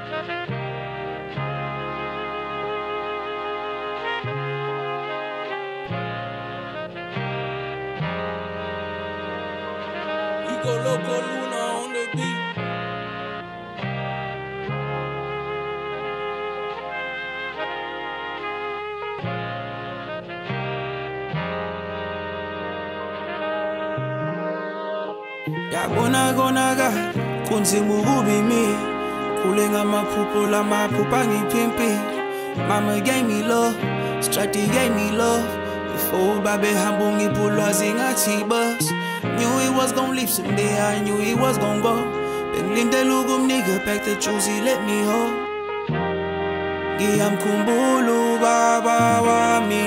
Go Loco Luna on the beat. Yabonaga kunzima ukubi mi khule ngamaphupho lamaphupha ngiphimpi. Mama gave me love, Strati gave me love. Before babe hambo ngipulwazi ngathi bus. Knew he was gon' leave someday, I knew he was gon' go. Bengilindele ukumnika back the juice he let me hold. Ngiyamkhumbula baba wami.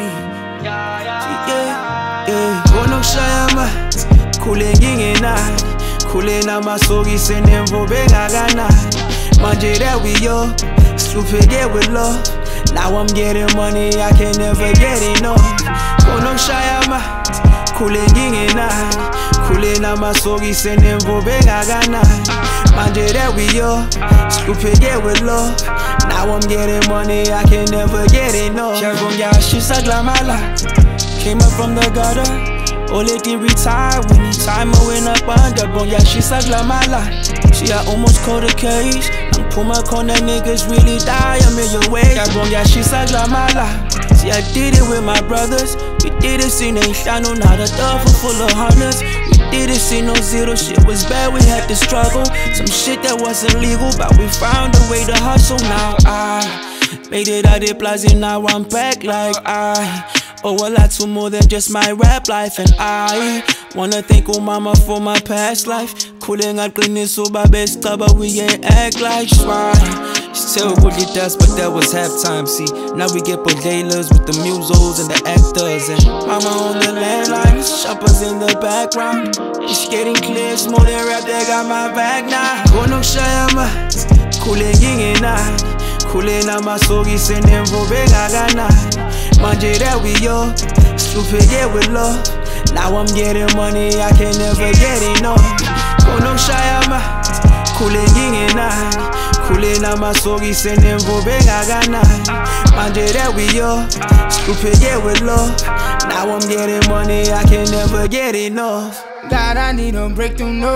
Khona ukushaya amanzi, khule ngingenani. Khule namasokisi enemvo bengakanani. Manje that we up, stupid with love. Now I'm getting money, I can never get enough. Khona ukushaya amanzi, khule ngingenani. Khule namasokisi enemvo bengakanani. Manje that we up, stupid with love. Now I'm getting money, I can never get enough. Shisa glamala, came up from the gutter. Already retired when the time I went up under. Bonya shisa glamala, she I almost caught a case. I'm pull my corner niggas really die, I'm in your way. Bonya shisa glamala, see I did it with my brothers. We did it, see they shine on not a duffel full of hundreds. Didn't see no zero, shit was bad, we had to struggle. Some shit that wasn't legal, but we found a way to hustle. Now I made it out of plaza, now I'm back like I owe a lot to more than just my rap life. And I wanna thank old mama for my past life. Cooling out cleanness so my best but we ain't act like swine. Still what it does, but that was halftime, see. Now we get bodelas with the musos and the actors. And mama on the landline, shoppers in the background. It's getting clear, it's more than rap, they got my back now. Khona ukushaya amanzi, khule ngingenani. Khule namasokisi enemvo bengakanani. Manje that we up, stupid with love. Now I'm getting money, I can never get enough. Khona ukushaya amanzi, khule ngingenani. Khule namasokisi enemvo bengakanani. Manje that we up, stupid with love. Now I'm getting money, I can never get enough. God, I need a breakthrough, no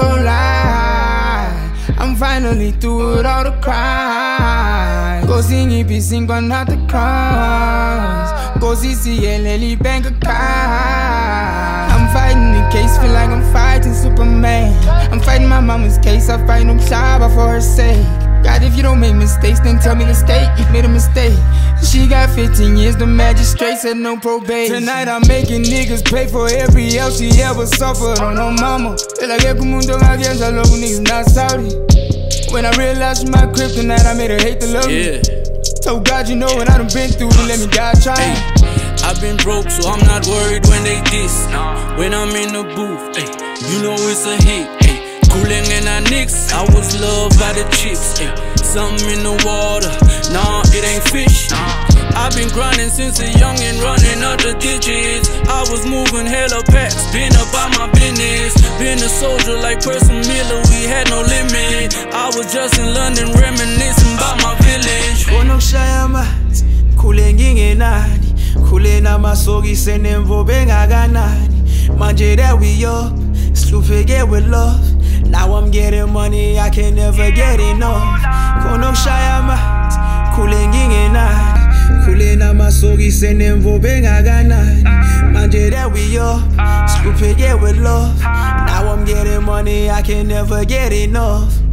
lie. I'm finally through with all the crime. Go sing EP, sing on not the crimes. Go see CLL bank account. I'm fighting the case, feel like I'm fighting Superman. I'm fighting my mama's case, I fight no Shaba for her sake. God, if you don't make mistakes, then tell me the state you made a mistake. She got 15 years, the magistrate said no probation. Tonight I'm making niggas pay for every L she ever suffered on her mama. Feel like every mundo against I love niggas not Saudi. When I realized my kryptonite, I made her hate to love me. Told God, you know what I done been through, to let me die trying. I've been broke, so I'm not worried when they diss. When I'm in the booth, you know it's a hit. Cooling in our nicks, I was loved by the chicks. Something in the water, nah, it ain't fish. I've been grinding since a youngin', running up the digits. I was moving hella packs, been about my business. Been a soldier like Percy Miller, we had no limit. I was just in London reminiscing about my village. Khona ukushaya amanzi, khule ngingenani. Khule namasokisi enemvo bengakanani. Manje that we up, stupid with love. Now I'm getting money, I can never get enough. Khona ukushaya amanzi, khule ngingenani. Khule namasokisi enemvo bengakanani. Manje that we up, stupid with love. Now I'm getting money, I can never get enough.